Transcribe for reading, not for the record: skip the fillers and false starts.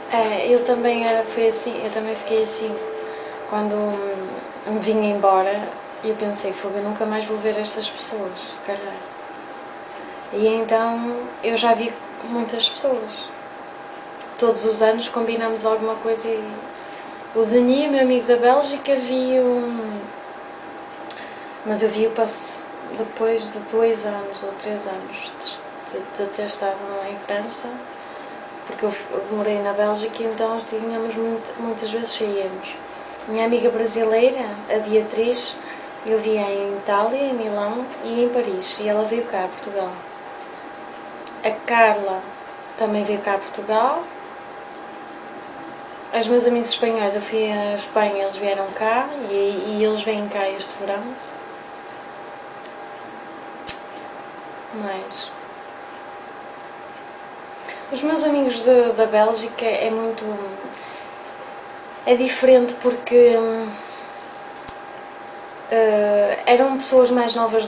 Eu também foi assim, eu também fiquei assim. Quando me vim embora, eu pensei, fogo, eu nunca mais vou ver estas pessoas, se calhar. E então eu já vi muitas pessoas. Todos os anos combinamos alguma coisa e o Denis, meu amigo da Bélgica, vi-o, mas eu vi-o depois de 2 anos ou 3 anos de ter estado em França, porque eu morei na Bélgica e então tínhamos muitas vezes saíamos. Minha amiga brasileira, a Beatriz, eu via em Itália, em Milão e em Paris, e ela veio cá a Portugal. A Carla também veio cá a Portugal. Os meus amigos espanhóis, eu fui à Espanha, eles vieram cá e eles vêm cá este verão. Mas os meus amigos da Bélgica é muito... é diferente porque eram pessoas mais novas